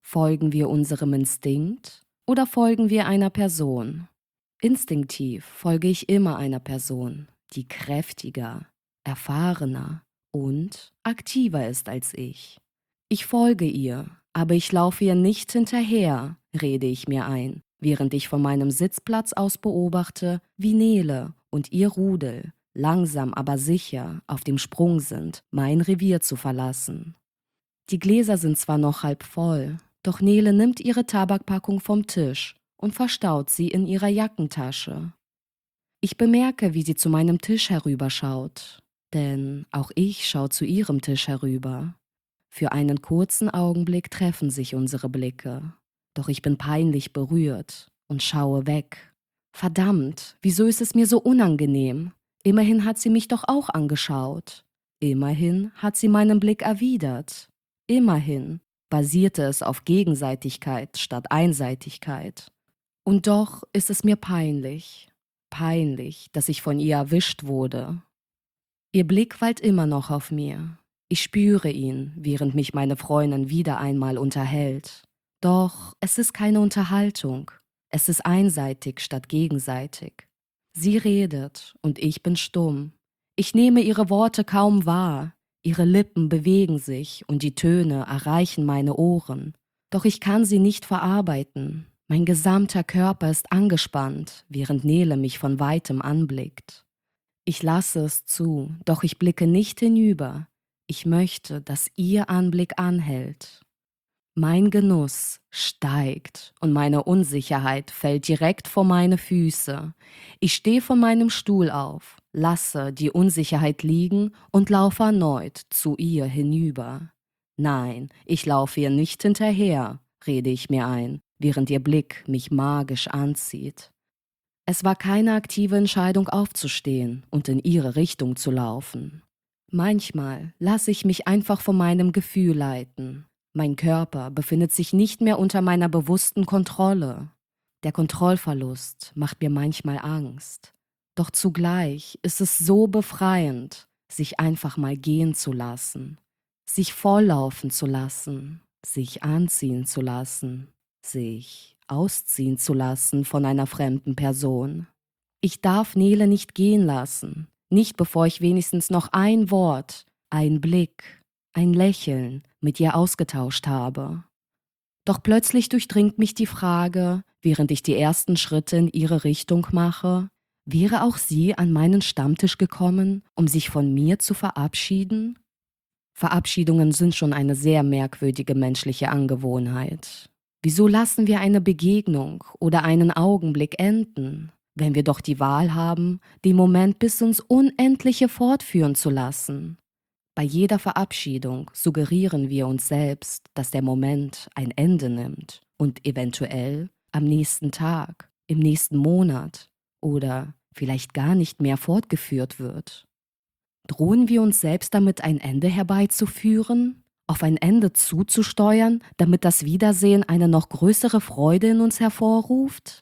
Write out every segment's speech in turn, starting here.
Folgen wir unserem Instinkt oder folgen wir einer Person? Instinktiv folge ich immer einer Person, die kräftiger, erfahrener und aktiver ist als ich. Ich folge ihr, aber ich laufe ihr nicht hinterher, rede ich mir ein, während ich von meinem Sitzplatz aus beobachte, wie Nele und ihr Rudel langsam aber sicher auf dem Sprung sind, mein Revier zu verlassen. Die Gläser sind zwar noch halb voll, doch Nele nimmt ihre Tabakpackung vom Tisch und verstaut sie in ihrer Jackentasche. Ich bemerke, wie sie zu meinem Tisch herüberschaut, denn auch ich schaue zu ihrem Tisch herüber. Für einen kurzen Augenblick treffen sich unsere Blicke, doch ich bin peinlich berührt und schaue weg. Verdammt, wieso ist es mir so unangenehm? Immerhin hat sie mich doch auch angeschaut. Immerhin hat sie meinen Blick erwidert. Immerhin basierte es auf Gegenseitigkeit statt Einseitigkeit. Und doch ist es mir peinlich. Peinlich, dass ich von ihr erwischt wurde. Ihr Blick weilt immer noch auf mir. Ich spüre ihn, während mich meine Freundin wieder einmal unterhält. Doch es ist keine Unterhaltung. Es ist einseitig statt gegenseitig. Sie redet und ich bin stumm. Ich nehme ihre Worte kaum wahr. Ihre Lippen bewegen sich und die Töne erreichen meine Ohren. Doch ich kann sie nicht verarbeiten. Mein gesamter Körper ist angespannt, während Nele mich von weitem anblickt. Ich lasse es zu, doch ich blicke nicht hinüber. Ich möchte, dass ihr Anblick anhält. Mein Genuss steigt und meine Unsicherheit fällt direkt vor meine Füße. Ich stehe von meinem Stuhl auf, lasse die Unsicherheit liegen und laufe erneut zu ihr hinüber. Nein, ich laufe ihr nicht hinterher, rede ich mir ein, während ihr Blick mich magisch anzieht. Es war keine aktive Entscheidung aufzustehen und in ihre Richtung zu laufen. Manchmal lasse ich mich einfach von meinem Gefühl leiten. Mein Körper befindet sich nicht mehr unter meiner bewussten Kontrolle. Der Kontrollverlust macht mir manchmal Angst. Doch zugleich ist es so befreiend, sich einfach mal gehen zu lassen, sich volllaufen zu lassen, sich anziehen zu lassen, sich ausziehen zu lassen von einer fremden Person. Ich darf Nele nicht gehen lassen, nicht bevor ich wenigstens noch ein Wort, ein Blick, ein Lächeln mit ihr ausgetauscht habe. Doch plötzlich durchdringt mich die Frage, während ich die ersten Schritte in ihre Richtung mache, wäre auch sie an meinen Stammtisch gekommen, um sich von mir zu verabschieden? Verabschiedungen sind schon eine sehr merkwürdige menschliche Angewohnheit. Wieso lassen wir eine Begegnung oder einen Augenblick enden, wenn wir doch die Wahl haben, den Moment bis ins Unendliche fortführen zu lassen? Bei jeder Verabschiedung suggerieren wir uns selbst, dass der Moment ein Ende nimmt und eventuell am nächsten Tag, im nächsten Monat oder vielleicht gar nicht mehr fortgeführt wird. Drohen wir uns selbst damit, ein Ende herbeizuführen, auf ein Ende zuzusteuern, damit das Wiedersehen eine noch größere Freude in uns hervorruft?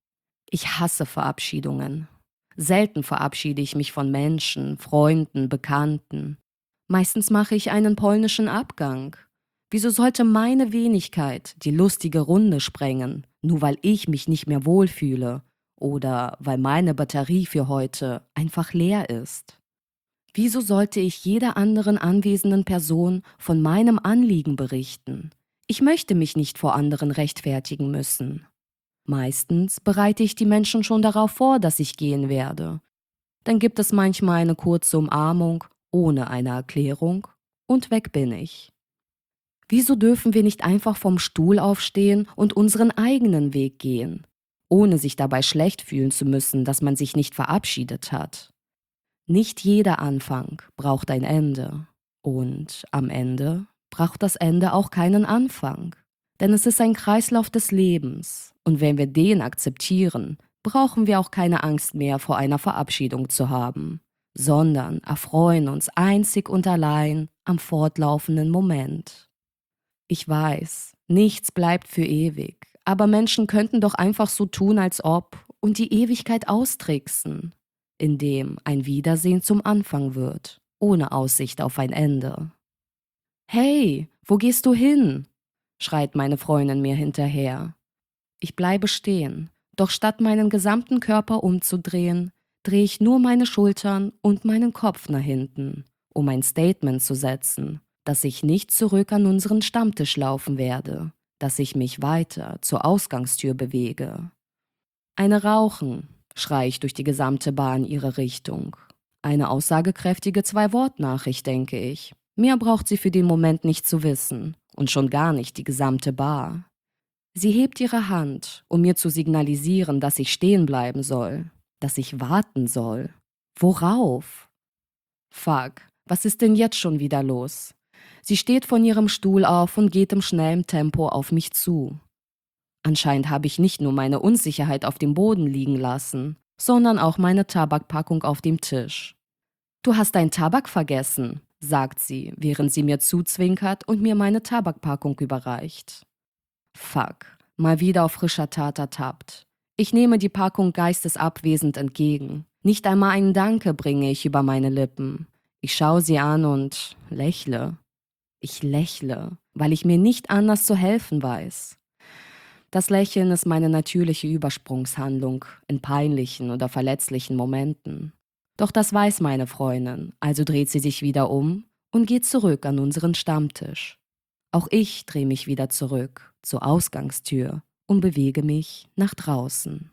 Ich hasse Verabschiedungen. Selten verabschiede ich mich von Menschen, Freunden, Bekannten. Meistens mache ich einen polnischen Abgang. Wieso sollte meine Wenigkeit die lustige Runde sprengen, nur weil ich mich nicht mehr wohlfühle oder weil meine Batterie für heute einfach leer ist? Wieso sollte ich jeder anderen anwesenden Person von meinem Anliegen berichten? Ich möchte mich nicht vor anderen rechtfertigen müssen. Meistens bereite ich die Menschen schon darauf vor, dass ich gehen werde. Dann gibt es manchmal eine kurze Umarmung ohne eine Erklärung und weg bin ich. Wieso dürfen wir nicht einfach vom Stuhl aufstehen und unseren eigenen Weg gehen, ohne sich dabei schlecht fühlen zu müssen, dass man sich nicht verabschiedet hat? Nicht jeder Anfang braucht ein Ende und am Ende braucht das Ende auch keinen Anfang. Denn es ist ein Kreislauf des Lebens und wenn wir den akzeptieren, brauchen wir auch keine Angst mehr vor einer Verabschiedung zu haben, sondern erfreuen uns einzig und allein am fortlaufenden Moment. Ich weiß, nichts bleibt für ewig, aber Menschen könnten doch einfach so tun, als ob und die Ewigkeit austricksen, indem ein Wiedersehen zum Anfang wird, ohne Aussicht auf ein Ende. Hey, wo gehst du hin? schreit meine Freundin mir hinterher. Ich bleibe stehen, doch statt meinen gesamten Körper umzudrehen, drehe ich nur meine Schultern und meinen Kopf nach hinten, um ein Statement zu setzen, dass ich nicht zurück an unseren Stammtisch laufen werde, dass ich mich weiter zur Ausgangstür bewege. Eine Rauchen, schreie ich durch die gesamte Bar in ihre Richtung. Eine aussagekräftige Zwei-Wort-Nachricht, denke ich. Mehr braucht sie für den Moment nicht zu wissen und schon gar nicht die gesamte Bar. Sie hebt ihre Hand, um mir zu signalisieren, dass ich stehen bleiben soll, dass ich warten soll. Worauf? Fuck, was ist denn jetzt schon wieder los? Sie steht von ihrem Stuhl auf und geht im schnellen Tempo auf mich zu. Anscheinend habe ich nicht nur meine Unsicherheit auf dem Boden liegen lassen, sondern auch meine Tabakpackung auf dem Tisch. Du hast deinen Tabak vergessen, sagt sie, während sie mir zuzwinkert und mir meine Tabakpackung überreicht. Fuck, mal wieder auf frischer Tat ertappt. Ich nehme die Packung geistesabwesend entgegen. Nicht einmal einen Danke bringe ich über meine Lippen. Ich schaue sie an und lächle. Ich lächle, weil ich mir nicht anders zu helfen weiß. Das Lächeln ist meine natürliche Übersprungshandlung in peinlichen oder verletzlichen Momenten. Doch das weiß meine Freundin, also dreht sie sich wieder um und geht zurück an unseren Stammtisch. Auch ich drehe mich wieder zurück zur Ausgangstür und bewege mich nach draußen.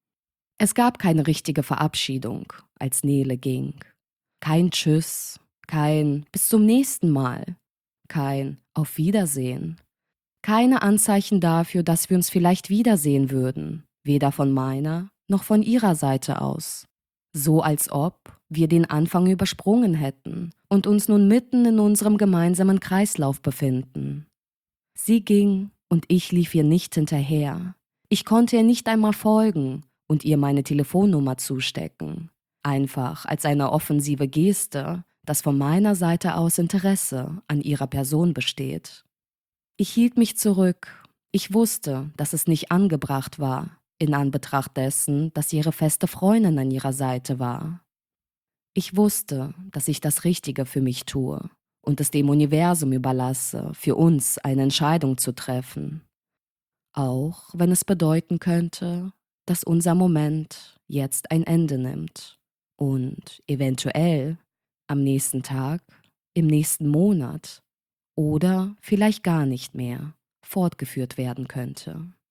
Es gab keine richtige Verabschiedung, als Nele ging. Kein Tschüss, kein Bis zum nächsten Mal, kein Auf Wiedersehen. Keine Anzeichen dafür, dass wir uns vielleicht wiedersehen würden, weder von meiner noch von ihrer Seite aus. So als ob wir den Anfang übersprungen hätten und uns nun mitten in unserem gemeinsamen Kreislauf befinden. Sie ging und ich lief ihr nicht hinterher. Ich konnte ihr nicht einmal folgen und ihr meine Telefonnummer zustecken. Einfach als eine offensive Geste, dass von meiner Seite aus Interesse an ihrer Person besteht. Ich hielt mich zurück. Ich wusste, dass es nicht angebracht war, in Anbetracht dessen, dass ihre feste Freundin an ihrer Seite war. Ich wusste, dass ich das Richtige für mich tue und es dem Universum überlasse, für uns eine Entscheidung zu treffen. Auch wenn es bedeuten könnte, dass unser Moment jetzt ein Ende nimmt und eventuell am nächsten Tag, im nächsten Monat oder vielleicht gar nicht mehr fortgeführt werden könnte.